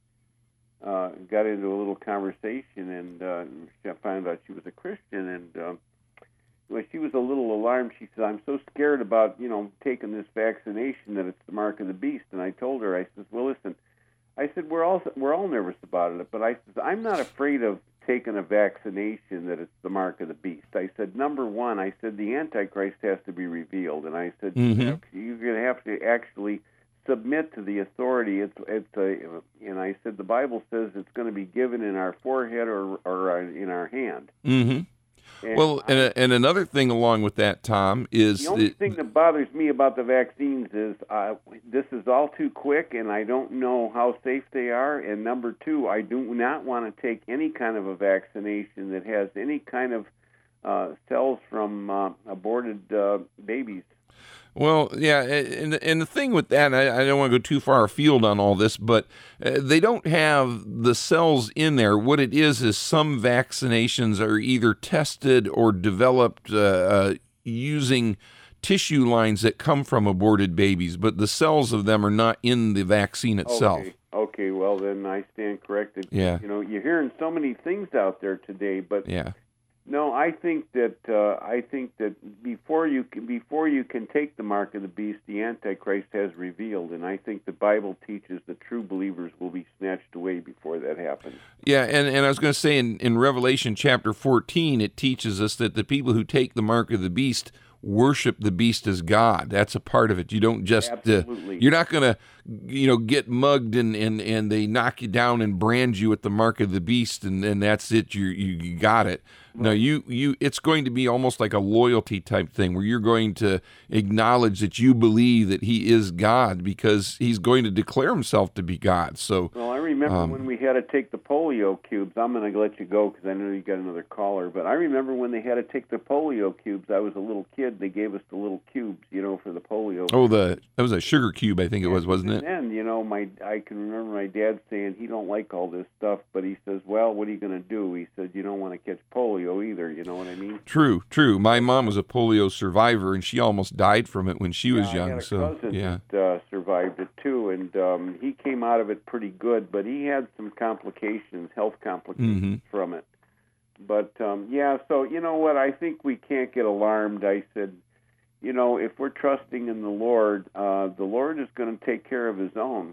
S4: uh, got into a little conversation, and uh, I found out she was a Christian, and uh, well, she was a little alarmed. She said, "I'm so scared about you know taking this vaccination that it's the mark of the beast." And I told her, I said, "Well, listen." I said, we're all we're all nervous about it, but I said, I'm not afraid of taking a vaccination that it's the mark of the beast. I said, number one, I said, the Antichrist has to be revealed. And I said,
S2: Mhm.
S4: you're going to have to actually submit to the authority. It's it's a, and I said, the Bible says it's going to be given in our forehead or, or in our hand.
S2: Mm-hmm.
S4: And
S2: Well, and, a, and another thing along with that, Tom, is
S4: the only
S2: that,
S4: thing that bothers me about the vaccines is uh, this is all too quick, and I don't know how safe they are. And number two, I do not want to take any kind of a vaccination that has any kind of uh, cells from uh, aborted uh, babies.
S2: well, yeah, and, and the thing with that, I, I don't want to go too far afield on all this, but uh, they don't have the cells in there. What it is is some vaccinations are either tested or developed uh, uh, using tissue lines that come from aborted babies, but the cells of them are not in the vaccine itself.
S4: Okay. Okay, well then I stand corrected.
S2: Yeah.
S4: You know, you're hearing so many things out there today, but
S2: Yeah.
S4: no, I think that uh, I think that before you can, before you can take the mark of the beast, the Antichrist has revealed, and I think the Bible teaches that true believers will be snatched away before that happens.
S2: Yeah, and, and I was going to say in, in Revelation chapter fourteen, it teaches us that the people who take the mark of the beast worship the beast as God. That's a part of it. You don't just, uh,
S4: Absolutely.
S2: you're not going to, you know, get mugged and, and, and they knock you down and brand you at the mark of the beast and, and that's it. You, you you got it. No, you, you, it's going to be almost like a loyalty type thing where you're going to acknowledge that you believe that he is God because he's going to declare himself to be God. So,
S4: Well, I remember
S2: Um,
S4: when we had to take the polio cubes. I'm going to let you go because I know you got another caller. But I remember when they had to take the polio cubes. I was a little kid. They gave us the little cubes, you know, for the polio.
S2: oh, the, that was a sugar cube, I think it was, wasn't
S4: And
S2: it?
S4: then, you know, my I can remember my dad saying he don't like all this stuff, but he says, well, what are you going to do? He said, you don't want to catch polio either. You know what I mean?
S2: True, true. My mom was a polio survivor, and she almost died from it when she was
S4: Yeah, I
S2: young.
S4: had a
S2: So,
S4: cousin
S2: yeah,
S4: that uh, survived it too, and um, he came out of it pretty good, but he had some complications, health complications
S2: hmm
S4: from it. But um, yeah, so you know what? I think we can't get alarmed. I said, you know, if we're trusting in the Lord, uh, the Lord is going to take care of His own.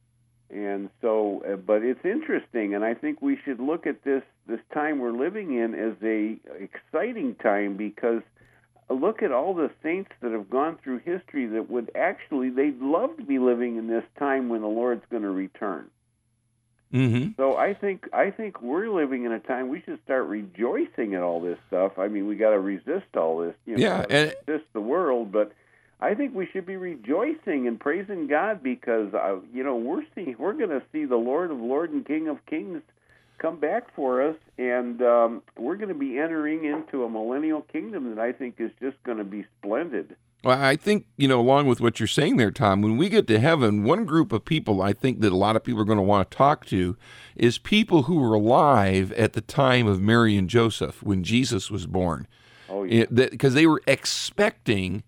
S4: And so, uh, but it's interesting, and I think we should look at this this time we're living in as a exciting time because look at all the saints that have gone through history that would actually they'd love to be living in this time when the Lord's going to return.
S2: hmm
S4: So I think I think we're living in a time we should start rejoicing at all this stuff. I mean, we got to resist all this, you know,
S2: Yeah,
S4: gotta
S2: and-
S4: resist the world, but I think we should be rejoicing and praising God because uh, you know we're seeing we're going to see the Lord of Lords and King of Kings come back for us, and um, we're going to be entering into a millennial kingdom that I think is just going to be splendid.
S2: Well, I think, you know, along with what you're saying there, Tom, when we get to heaven, one group of people I think that a lot of people are going to want to talk to is people who were alive at the time of Mary and Joseph when Jesus was born.
S4: Oh yeah.
S2: Because they were expecting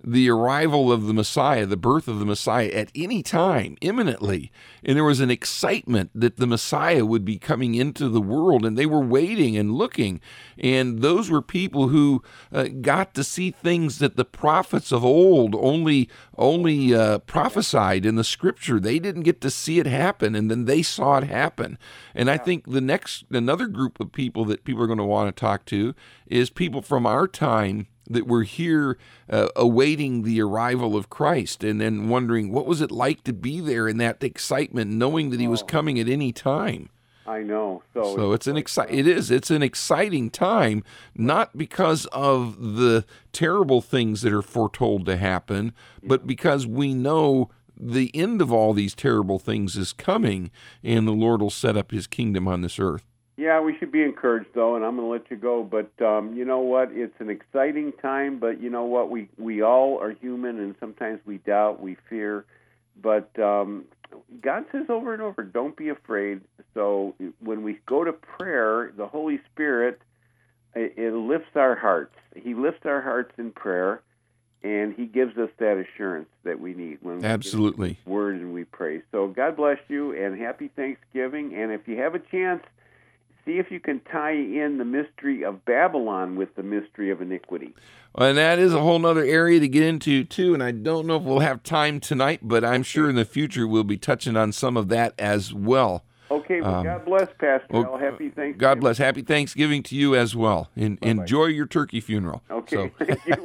S2: the arrival of the Messiah, the birth of the Messiah at any time, imminently. And there was an excitement that the Messiah would be coming into the world, and they were waiting and looking. And those were people who uh, got to see things that the prophets of old only only uh, prophesied in the Scripture. They didn't get to see it happen, and then they saw it happen. And I think the next, another group of people that people are going to want to talk to is people from our time that were here uh, awaiting the arrival of Christ, and then wondering what was it like to be there in that excitement, knowing that he was coming at any time.
S4: I know. So,
S2: so it's, it's an exci- It is. It's an exciting time, not because of the terrible things that are foretold to happen, yeah. but because we know the end of all these terrible things is coming, and the Lord will set up his kingdom on this earth.
S4: Yeah, we should be encouraged, though, and I'm going to let you go. But um, you know what? It's an exciting time, but you know what? We we all are human, and sometimes we doubt, we fear. But um, God says over and over, don't be afraid. So when we go to prayer, the Holy Spirit, it, it lifts our hearts. He lifts our hearts in prayer, and he gives us that assurance that we need when we
S2: Absolutely.
S4: Get his word and we pray. So God bless you, and happy Thanksgiving. And if you have a chance, see if you can tie in the mystery of Babylon with the mystery of iniquity.
S2: And that is a whole other area to get into, too, and I don't know if we'll have time tonight, but I'm sure in the future we'll be touching on some of that as well.
S4: Okay, well, um, God bless, Pastor well, Al. Happy Thanksgiving.
S2: God bless. Happy Thanksgiving to you as well. And enjoy your turkey funeral.
S4: Okay,
S2: so.
S4: Thank you.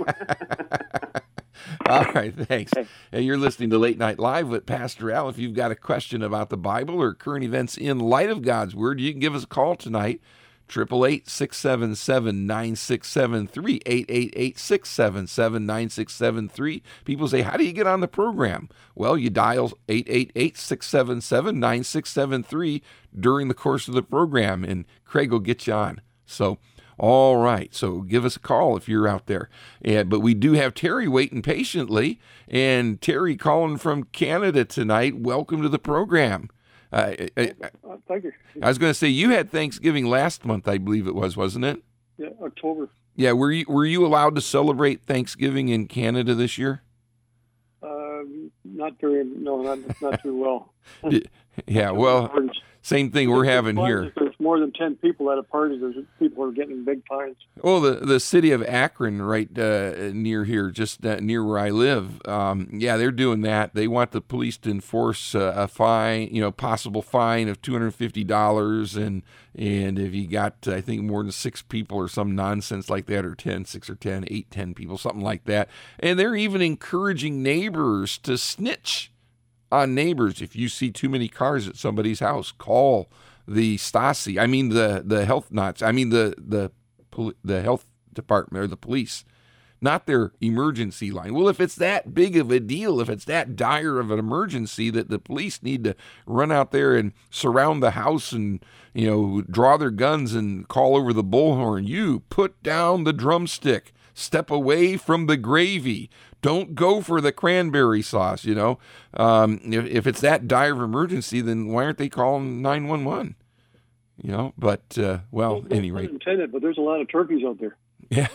S2: All right, thanks. And you're listening to Late Night Live with Pastor Al. If you've got a question about the Bible or current events in light of God's Word, you can give us a call tonight, eight eight eight, six seven seven, nine six seven three, eight eight eight, six seven seven, nine six seven three. People say, how do you get on the program? Well, you dial eight eight eight, six seven seven, nine six seven three during the course of the program, and Craig will get you on. So, all right, so give us a call if you're out there. And, but we do have Terry waiting patiently, and Terry calling from Canada tonight. Welcome to the program. Uh, I, I,
S5: Thank you.
S2: I was going to say, you had Thanksgiving last month, I believe it was, wasn't it?
S5: Yeah, October.
S2: Yeah, were you were you allowed to celebrate Thanksgiving in Canada this year?
S5: Uh, not very, no, not, not too well.
S2: Yeah, well, same thing we're having here.
S5: If there's more than ten people at a party, there's people are getting big fines.
S2: Well, the the city of Akron, right uh, near here, just uh, near where I live, um, yeah, they're doing that. They want the police to enforce uh, a fine, you know, possible fine of two hundred fifty dollars, and and if you got, I think, more than six people or some nonsense like that, or ten, six or ten, eight, ten people, something like that, and they're even encouraging neighbors to snitch on neighbors. If you see too many cars at somebody's house, call the Stasi. I mean the the health knots. I mean the the the health department or the police, not their emergency line. Well, if it's that big of a deal, if it's that dire of an emergency that the police need to run out there and surround the house and, you know, draw their guns and call over the bullhorn, you put down the drumstick, step away from the gravy. Don't go for the cranberry sauce, you know. Um, if, if it's that dire of emergency, then why aren't they calling nine one one? You know, but, uh, well, at any rate.
S5: Intended, but there's a lot of turkeys out there.
S2: Yeah.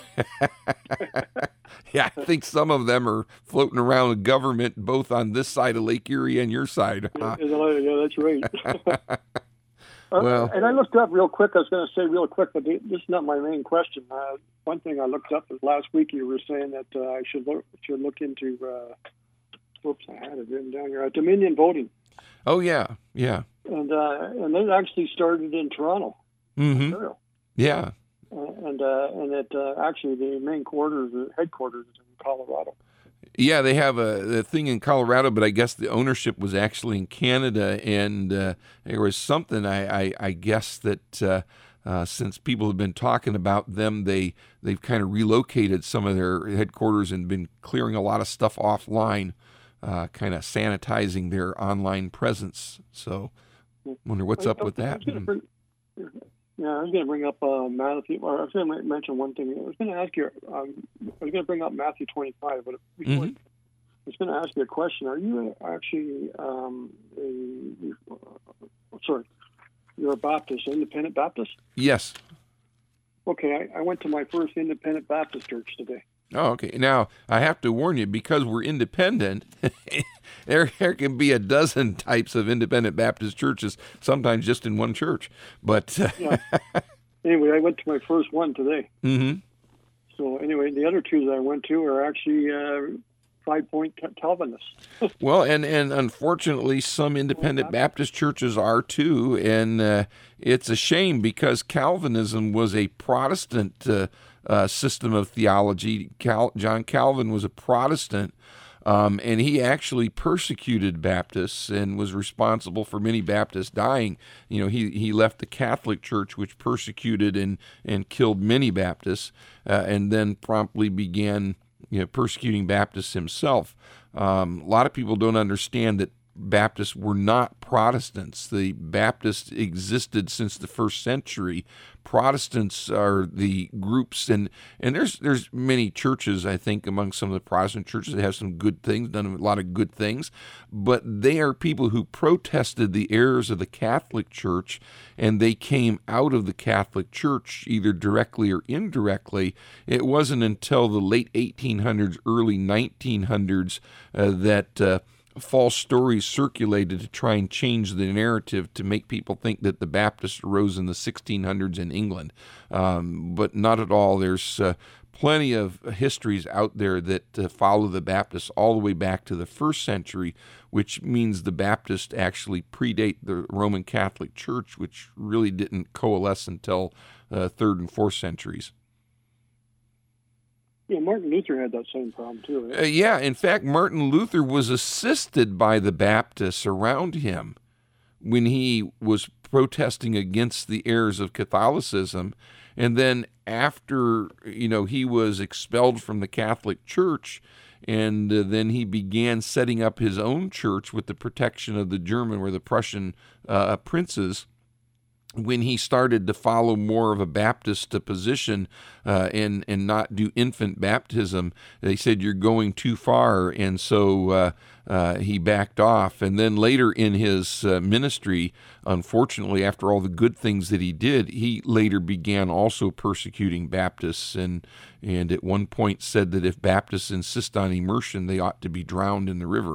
S2: Yeah, I think some of them are floating around the government, both on this side of Lake Erie and your side.
S5: Yeah, yeah, that's right.
S2: Well,
S5: uh, and I looked up real quick. I was going to say real quick, but this is not my main question. Uh, one thing I looked up was last week you were saying that uh, I should look, should look into, uh, oops, I had it written down here, uh, Dominion voting.
S2: Oh, yeah, yeah.
S5: And uh, and it actually started in Toronto,
S2: mm-hmm.
S5: Ontario.
S2: Yeah.
S5: Uh, and uh, and it uh, actually the main quarters, the headquarters is in Colorado.
S2: Yeah, they have a, a thing in Colorado, but I guess the ownership was actually in Canada, and uh, there was something, I, I, I guess, that uh, uh, since people have been talking about them, they, they've kind of relocated some of their headquarters and been clearing a lot of stuff offline, uh, kind of sanitizing their online presence. So I wonder what's up with that.
S5: Bring, yeah, I was going to bring up uh, Matthew, or I was going to mention one thing. I was going to ask you, um, I was going to bring up Matthew twenty-five, but before, mm-hmm. I was going to ask you a question. Are you actually, um, a, uh, sorry, you're a Baptist, independent Baptist?
S2: Yes.
S5: Okay, I, I went to my first independent Baptist church today.
S2: Oh, okay. Now, I have to warn you, because we're independent, there, there can be a dozen types of independent Baptist churches, sometimes just in one church. But uh,
S5: yeah. Anyway, I went to my first one today.
S2: Mm-hmm.
S5: So anyway, the other two that I went to are actually uh, five-point Calvinists.
S2: Well, and, and unfortunately, some independent Baptist churches are too, and uh, it's a shame because Calvinism was a Protestant uh, uh, system of theology. Cal- John Calvin was a Protestant, um, and he actually persecuted Baptists and was responsible for many Baptists dying. You know, he, he left the Catholic Church, which persecuted and, and killed many Baptists, uh, and then promptly began you know, persecuting Baptists himself. Um, a lot of people don't understand that Baptists were not Protestants. The Baptists existed since the first century. Protestants are the groups, and, and there's there's many churches, I think, among some of the Protestant churches that have some good things, done a lot of good things, but they are people who protested the errors of the Catholic Church, and they came out of the Catholic Church either directly or indirectly. It wasn't until the late eighteen hundreds, early nineteen hundreds uh, that uh, false stories circulated to try and change the narrative to make people think that the Baptists arose in the sixteen hundreds in England. Um, but not at all. There's uh, plenty of histories out there that uh, follow the Baptists all the way back to the first century, which means the Baptists actually predate the Roman Catholic Church, which really didn't coalesce until uh, third and fourth centuries.
S5: Yeah, Martin Luther had that same problem too. Right?
S2: Uh, yeah, in fact, Martin Luther was assisted by the Baptists around him when he was protesting against the errors of Catholicism. And then after, you know, he was expelled from the Catholic Church, and uh, then he began setting up his own church with the protection of the German or the Prussian uh, princes. When he started to follow more of a Baptist position uh, and and not do infant baptism, they said, you're going too far, and so uh, uh, he backed off. And then later in his uh, ministry, unfortunately, after all the good things that he did, he later began also persecuting Baptists, and and at one point said that if Baptists insist on immersion, they ought to be drowned in the river.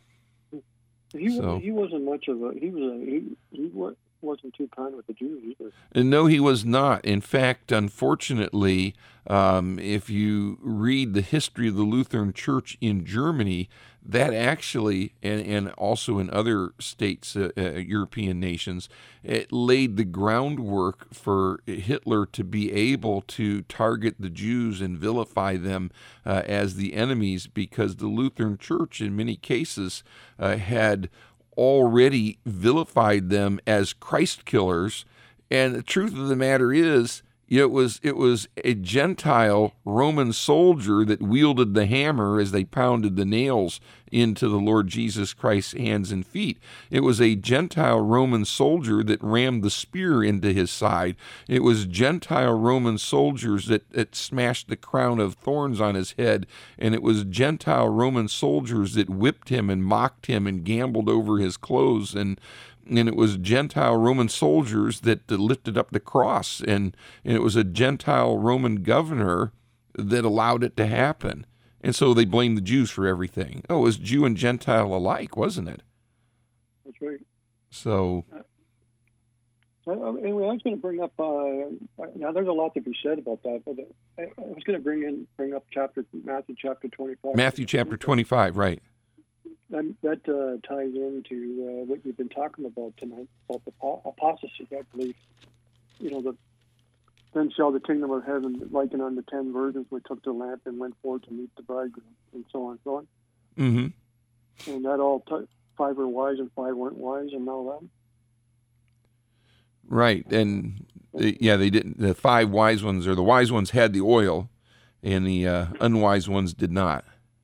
S5: He
S2: so.
S5: he wasn't much of a he was a, he he was. wasn't too kind with the Jews either.
S2: And no, he was not. In fact, unfortunately, um, if you read the history of the Lutheran Church in Germany, that actually, and, and also in other states, uh, uh, European nations, it laid the groundwork for Hitler to be able to target the Jews and vilify them uh, as the enemies, because the Lutheran Church, in many cases, uh, had already vilified them as Christ killers. And the truth of the matter is, it was it was a Gentile Roman soldier that wielded the hammer as they pounded the nails into the Lord Jesus Christ's hands and feet. It was a Gentile Roman soldier that rammed the spear into his side. It was Gentile Roman soldiers that, that smashed the crown of thorns on his head. And it was Gentile Roman soldiers that whipped him and mocked him and gambled over his clothes. And And it was Gentile Roman soldiers that lifted up the cross, and, and it was a Gentile Roman governor that allowed it to happen. And so they blamed the Jews for everything. Oh, it was Jew and Gentile alike, wasn't it?
S5: That's right.
S2: So,
S5: uh, anyway, I was going to bring up. Uh, now, there's a lot to be said about that, but I, I was going to bring in bring up chapter Matthew chapter twenty-five.
S2: Matthew chapter twenty-five, right?
S5: That, that uh, ties into uh, what you've been talking about tonight, about the apostasy, I believe. You know, the then shall the kingdom of heaven liken unto ten virgins which took the lamp and went forth to meet the bridegroom, and so on and so on.
S2: Mm-hmm.
S5: And that all, t- five were wise and five weren't wise, and all that.
S2: Right, and the, yeah, they didn't. The five wise ones, or the wise ones, had the oil, and the uh, unwise ones did not.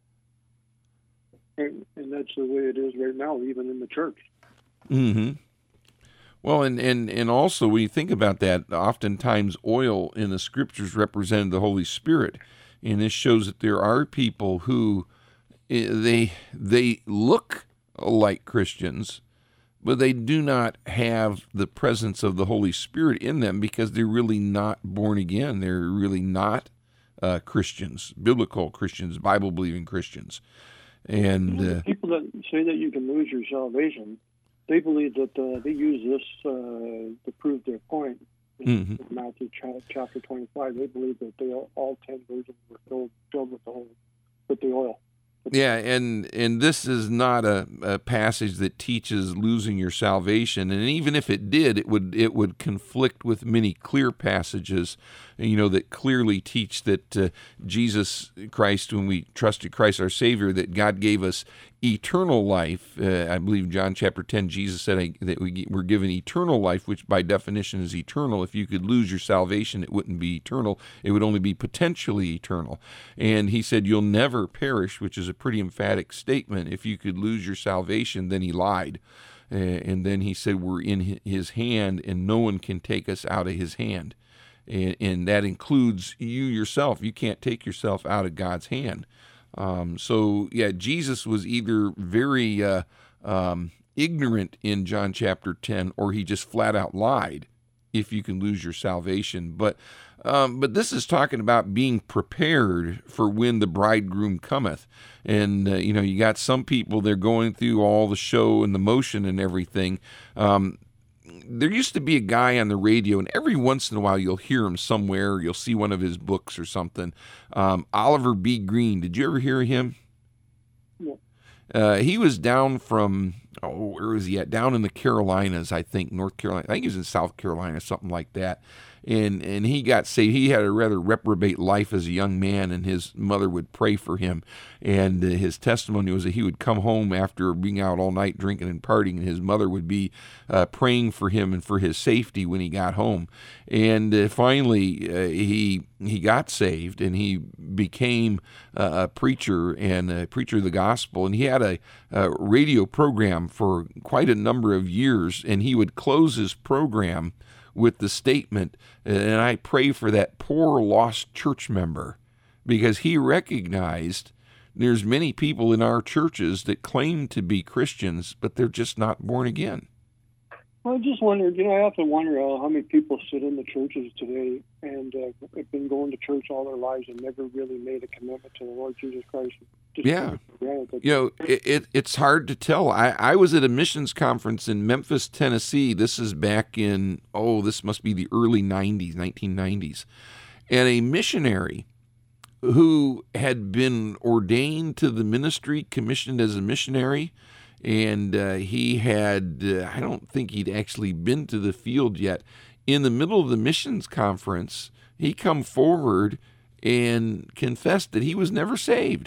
S5: And, and that's the way it is right now, even in the church.
S2: Mm-hmm. Well, and, and, and also when you think about that, oftentimes oil in the Scriptures represented the Holy Spirit, and this shows that there are people who they they look like Christians, but they do not have the presence of the Holy Spirit in them because they're really not born again. They're really not uh, Christians, biblical Christians, Bible-believing Christians. And
S5: You know,
S2: uh,
S5: the people that say that you can lose your salvation, they believe that uh, they use this uh, to prove their point. In
S2: mm-hmm.
S5: Matthew chapter twenty-five, they believe that they all, all ten virgins were filled, filled with the whole, with the oil.
S2: Yeah, and and this is not a, a passage that teaches losing your salvation, and even if it did, it would it would conflict with many clear passages, you know, that clearly teach that uh, Jesus Christ, when we trusted Christ our Savior, that God gave us eternal life. Uh, I believe John chapter ten, Jesus said that we were given eternal life, which by definition is eternal. If you could lose your salvation, it wouldn't be eternal. It would only be potentially eternal. And he said, you'll never perish, which is a pretty emphatic statement. If you could lose your salvation, then he lied. Uh, and then he said, we're in his hand, and no one can take us out of his hand. And, and that includes you yourself. You can't take yourself out of God's hand. Um, so, yeah, Jesus was either very uh, um, ignorant in John chapter ten, or he just flat out lied, if you can lose your salvation. But um, but this is talking about being prepared for when the bridegroom cometh. And, uh, you know, you got some people, they're going through all the show and the motion and everything. Um, there used to be a guy on the radio, and every once in a while you'll hear him somewhere, you'll see one of his books or something. Um, Oliver B. Green, did you ever hear him?
S5: Yeah.
S2: Uh, he was down from, oh, where was he at? Down in the Carolinas, I think, North Carolina. I think he was in South Carolina, something like that. And and he got saved. He had a rather reprobate life as a young man, and his mother would pray for him. And uh, his testimony was that he would come home after being out all night drinking and partying, and his mother would be uh, praying for him and for his safety when he got home. And uh, finally, uh, he he got saved, and he became uh, a preacher and a preacher of the gospel. And he had a, a radio program for quite a number of years, and he would close his program with the statement, and I pray for that poor lost church member, because he recognized there's many people in our churches that claim to be Christians, but they're just not born again.
S5: Well, I just wondered, you know, I often wonder uh, how many people sit in the churches today and uh, have been going to church all their lives and never really made a commitment to the Lord Jesus Christ. Just
S2: Yeah. You know, it, it, it's hard to tell. I, I was at a missions conference in Memphis, Tennessee. This is back in, oh, this must be the early nineties, nineteen nineties. And a missionary who had been ordained to the ministry, commissioned as a missionary, and uh, he had, uh, I don't think he'd actually been to the field yet. In the middle of the missions conference, he come forward and confessed that he was never saved.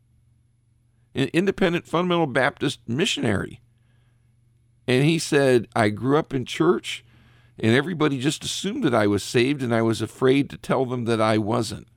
S2: An independent fundamental Baptist missionary. And he said, I grew up in church, and everybody just assumed that I was saved, and I was afraid to tell them that I wasn't.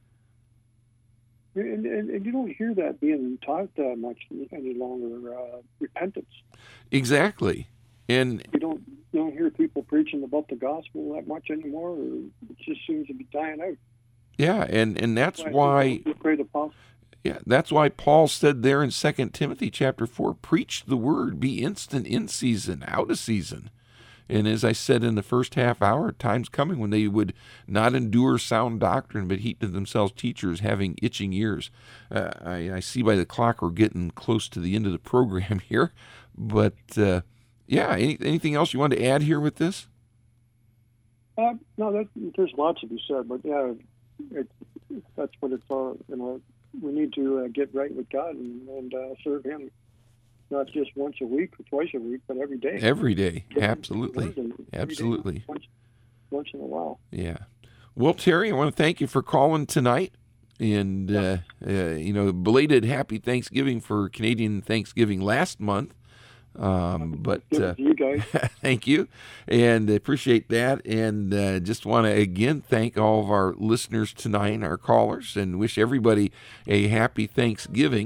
S5: And, and, and you don't hear that being taught that much any longer, uh, repentance.
S2: Exactly. And
S5: you don't you don't hear people preaching about the gospel that much anymore. Or it just seems to be dying out.
S2: Yeah, and, and that's
S5: Right.
S2: why
S5: The great apostle.
S2: yeah, that's why Paul said there in Second Timothy chapter four, preach the word, be instant in season, out of season. And as I said in the first half hour, time's coming when they would not endure sound doctrine, but heap to themselves teachers having itching ears. Uh, I, I see by the clock we're getting close to the end of the program here. But, uh, yeah, any, anything else you want to add here with this?
S5: Uh, no, that, there's lots to be said, but yeah, it, that's what it's all, you know, we need to uh, get right with God and, and uh, serve Him. Not just once a week or twice a week, but every day.
S2: Every day, absolutely, absolutely.
S5: Once, once in a while.
S2: Yeah. Well, Terry, I want to thank you for calling tonight, and uh, uh, you know, belated Happy Thanksgiving for Canadian Thanksgiving last month. Um, but uh,
S5: you guys.
S2: thank you, and appreciate that, and uh, just want to again thank all of our listeners tonight, our callers, and wish everybody a happy Thanksgiving.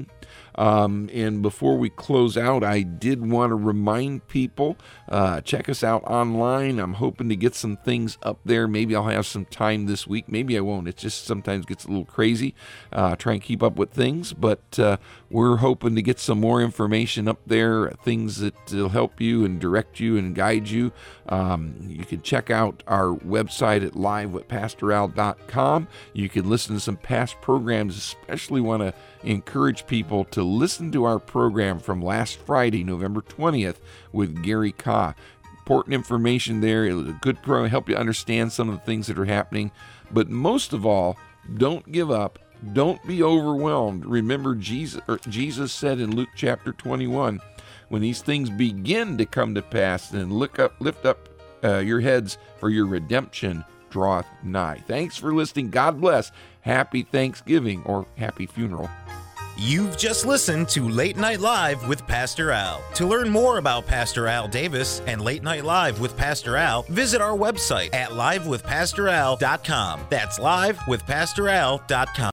S2: Um, and before we close out, I did want to remind people, uh, check us out online. I'm hoping to get some things up there. Maybe I'll have some time this week. Maybe I won't. It just sometimes gets a little crazy. Uh, try and keep up with things, but uh, we're hoping to get some more information up there, things that will help you and direct you and guide you. Um, you can check out our website at live with pastor al dot com. You can listen to some past programs. Especially want to encourage people to listen to our program from last Friday, November twentieth, with Gary Kah. Important information there. It was a good program, help you understand some of the things that are happening. But most of all, don't give up. Don't be overwhelmed. Remember, Jesus, or Jesus said in Luke chapter twenty-one, when these things begin to come to pass, then look up, lift up uh, your heads, for your redemption draweth nigh. Thanks for listening. God bless. Happy Thanksgiving or happy funeral.
S1: You've just listened to Late Night Live with Pastor Al. To learn more about Pastor Al Davis and Late Night Live with Pastor Al, visit our website at live with pastor al dot com. That's live with pastor al dot com.